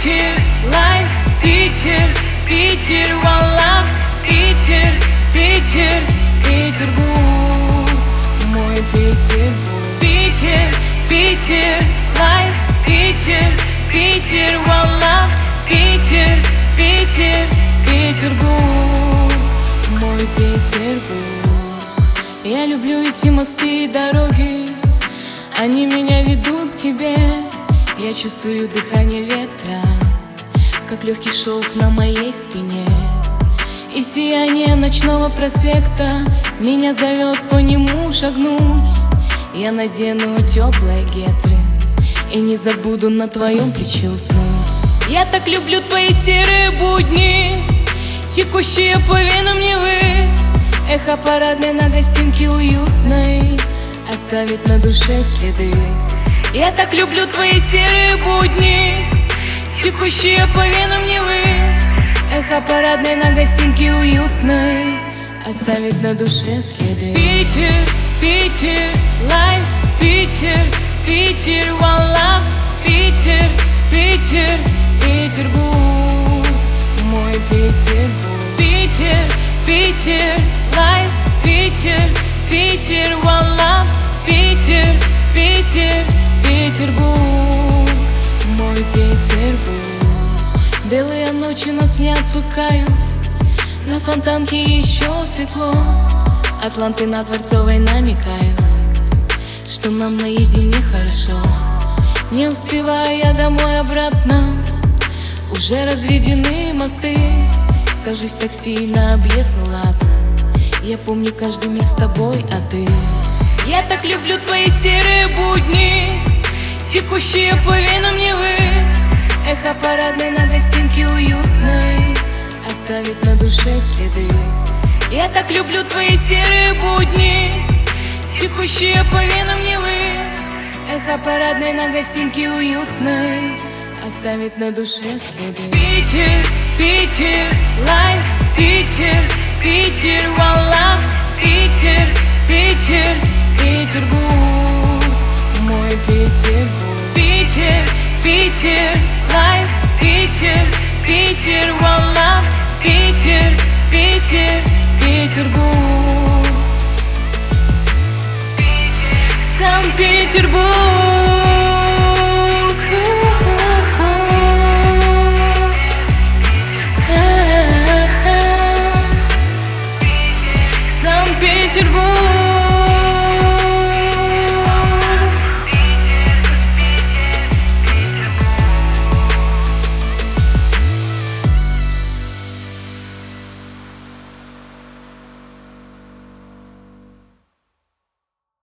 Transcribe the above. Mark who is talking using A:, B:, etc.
A: Питер, лайф, Питер, Питер, one love, Питер, Питер, Петербург, мой Петербург. Питер, Питер, лайф, Питер, Питер, one love, Питер, Питер, Петербург, мой Петербург. Я люблю эти мосты и дороги, они меня ведут к тебе. Я чувствую дыхание ветра, как легкий шелк на моей спине. И сияние ночного проспекта меня зовет по нему шагнуть. Я надену теплые гетры и не забуду на твоем плече уснуть. Я так люблю твои серые будни, текущие по венам Невы. Эхо парадной на гостинке уютной оставит на душе следы. Я так люблю твои серые будни, текущие по венам Невы. Эхо парадной на гостинке уютной оставит на душе следы. Питер, Питер, лайф, Питер, Питер, one love, Питер, Питер, Петербург, мой Петербург. Питер, Питер, лайф, Питер, Питер, one love, Питер, Питер, Петербург, мой Петербург. Белые ночи нас не отпускают, на Фонтанке еще светло. Атланты на Дворцовой намекают, что нам наедине хорошо. Не успеваю я домой обратно, уже разведены мосты. Сажусь в такси на объезд, ну ладно, я помню каждый миг с тобой, а ты? Я так люблю твои серые будни, текущие по венам Невы. Эхо парадной на гостинке уютной оставит на душе следы. Я так люблю твои серые будни, текущие по венам Невы. Эхо парадной на гостинке уютной оставит на душе следы. Питер, Питер, лайф, Питер, Питер, one love, Питер, Питер, Петербург, мой Петербург. Питер, Питер, лайф, Питер, Питер, one love, Питер, Питер, Петербург. Санкт-Петербург, Санкт-Петербург.